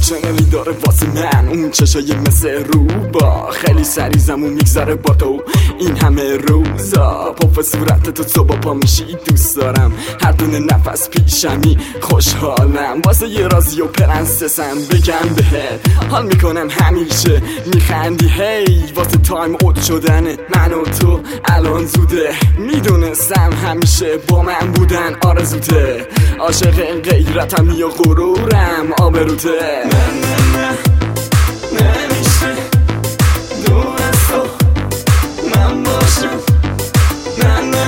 ایموشنالی داره واسه من، اون چشای مثل روبا خیلی سری زمون میگذره با تو این همه روزا. پاپ صورت تو صبح پا میشی دوست دارم، هر دونه نفس پیشمی خوشحالم. واسه یه رازی و پرنسسم بگم بهت حال میکنم همیشه میخندی. هی واسه تایم اوت شدن من و تو الان زوده، میدونستم همیشه با من بودن آرزوته. عاشق غیرتم یا غرورم آبروته. نه نمیشه دور از تو من باشم، نه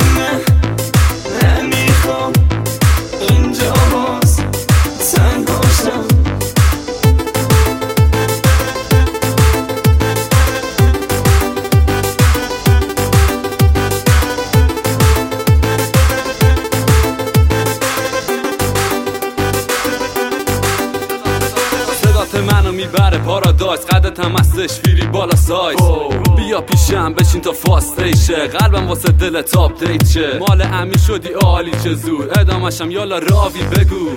نمیخوام اینجا باز تنها شم. منو میبره پارادایس، قدت هم هستش فیری بالا سایز. بیا پیشم بشین تا فاستیشه، قلبم واسه دلت آپدیت شه. مال امی شدی عالی چه زور، ادامشم یالا راوی بگو.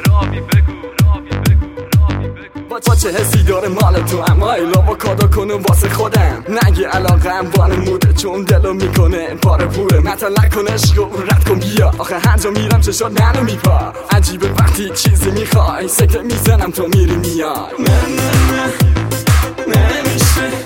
با چه حسی داره مال تو، اما ایلا کادا کنم واسه خودم. نگه علاقم بان موده چون دلو میکنه پاره پوره. مطلع کن عشق و رد کن بیا، آخه هر جا میرم چشات منو میپا. عجیبه وقتی چیزی میخوای سکته میزنم تو میری میای. نه نمیشه